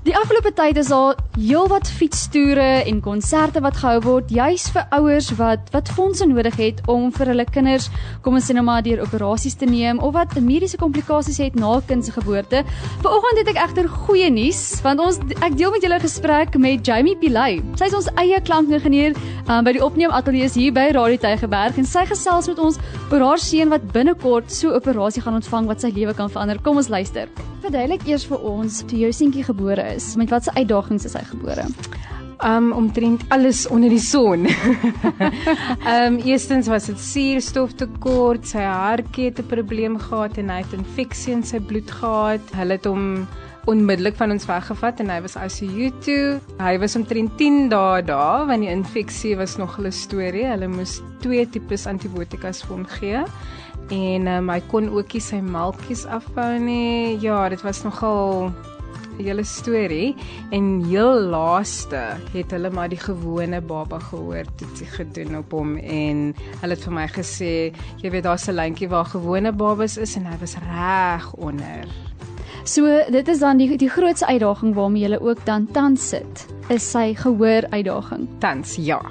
Die afgelope tyd is al heelwat fietstoere en konserte wat gehou word, juis vir ouers wat fondse nodig het om vir hulle kinders, kom ons sê nou maar, deur operasies te neem of wat mediese komplikasies het na 'n kind se geboorte. Vanoggend het ek egter goeie nuus, want ek deel met julle 'n gesprek met Jamie Pillay. Sy is ons eie klankingenieur by die opneemateliers hier by Radio Tygerberg en sy gesels met ons oor haar seun wat binnekort so 'n operasie gaan ontvang wat sy lewe kan verander. Kom ons luister. Verduidelik eers vir ons toe jou seentjie gebore is. Met watse uitdagings is hy gebore? Omtrent alles onder die son. Eerstens was dit suurstoftekort, sy hartjie het 'n probleem gehad en hy het infeksie in sy bloed gehad. Hulle het hom onmiddellik van ons weggevat en hy was ICU toe. Hy was omtrent 10 dae daar, want die infeksie was nog 'n storie. Hulle moes 2 tipes antibiotikas vir hom gee. En hy kon ook nie sy melktjies afbou nie. Ja, dit was nogal 'n hele storie. En heel laaste het hulle maar die gewone baba gehoor toetsie gedoen op hom en hulle het vir my gesê, jy weet daar's 'n lyntjie waar gewone babas is en hy was reg onder. So dit is dan die grootste uitdaging waarmee jy ook dan tans sit, is sy gehoor uitdaging. Tans, ja.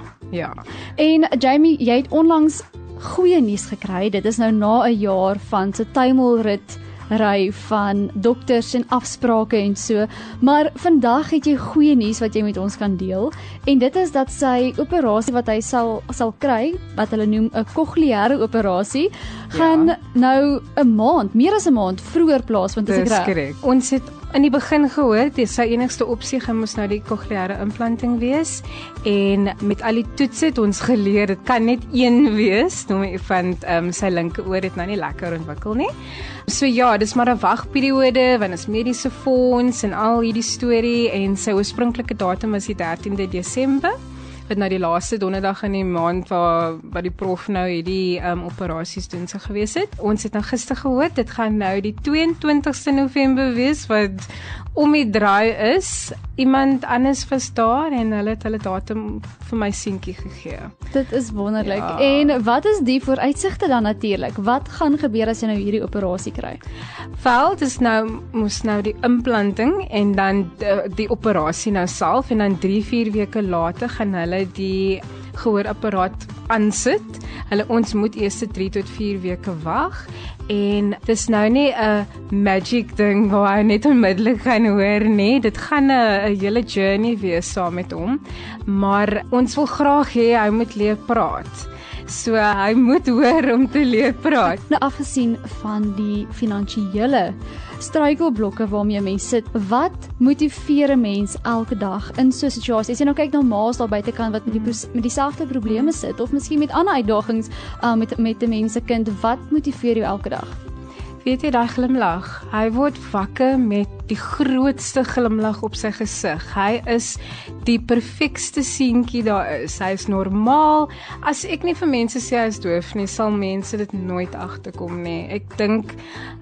En Jamie, jy het onlangs goeie nuus gekry. Dit is nou na 'n jaar van so tuimelrit ry van dokters en afsprake en so, maar vandag het jy goeie nuus wat jy met ons kan deel, en dit is dat sy operasie wat hy sal kry, wat hulle noem 'n cochleaire operasie, gaan nou 'n maand, meer as 'n maand vroeër plaasvind, is ek reg? Dis korrek. Ons het in die begin gehoor, dis sy enigste opsie moes nou die cochleaire implanting wees, en met al die toetse het ons geleer, dit kan net een wees, want sy linkeroor het nou nie lekker ontwikkel nie. So ja, dis maar 'n wagperiode, want is mediese fonds en al hierdie storie, en sy oorspronklike datum was die 13de Desember, wat nou die laaste donderdag in die maand waar die prof nou hierdie operasies doen sy gewees het. Ons het nou gister gehoor, dit gaan nou die 22ste November wees, wat om die draai is. Iemand anders was daar en hulle het hulle datum vir my seentjie gegee. Dit is wonderlik. Ja. En wat is die vooruitsigte dan natuurlik? Wat gaan gebeur as jy nou hierdie operasie kry? Wel, dis moes nou die implanting en dan die operasie nou self, en dan 3-4 weke later gaan hulle die gehoorapparaat aansit. Ons moet eers 3 tot 4 weke wag, en dis nou nie 'n magic ding waar hy net onmiddellik gaan hoor nie. Dit gaan 'n hele journey wees saam met hom, maar ons wil graag hê hy moet leer praat. So hy moet hoor om te leer praat. Nou afgesien van die finansiële struikelblokke waarmee mense sit, wat motiveer 'n mens elke dag in so 'n situasie? As jy nou kyk na ma's daar buitekant wat met dieselfde probleme sit, of miskien met ander uitdagings met 'n mens se kind, wat motiveer jou elke dag? Weet jy, daai glimlag, hy word wakker met die grootste glimlag op sy gesig. Hy is die perfekste seentjie daar is. Hy is normaal. As ek nie vir mense sê hy is doof nie, sal mense dit nooit agterkom nie. Ek dink,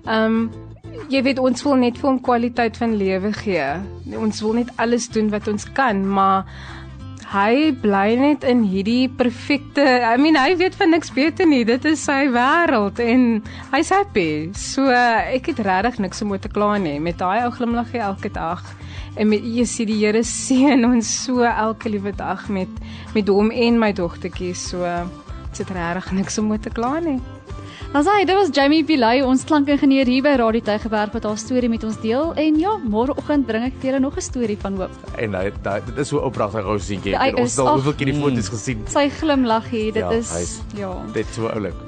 jy weet, ons wil net vir hom kwaliteit van lewe gee. Ons wil net alles doen wat ons kan, maar hy bly net in hierdie perfekte, hy weet van niks beter nie, dit is sy wêreld en hy's happy. So ek het regtig niks om te kla nie, met daai ou glimlag elke dag. En jy sien die Here seën ons so elke liewe dag met hom en my dogtertjie, so dit het regtig niks om te kla nie. Dit was Jamie Pillay, ons klankingenieur hier by Radio Tygerberg, wat haar storie met ons deel. En ja, môreoggend bring ek vir julle nog 'n storie van hoop. En dit is so 'n pragtige ou seentjie. Ons het al hoeveel keer die foto's gesien. Sy glimlag hier, dit is dit is so oulik.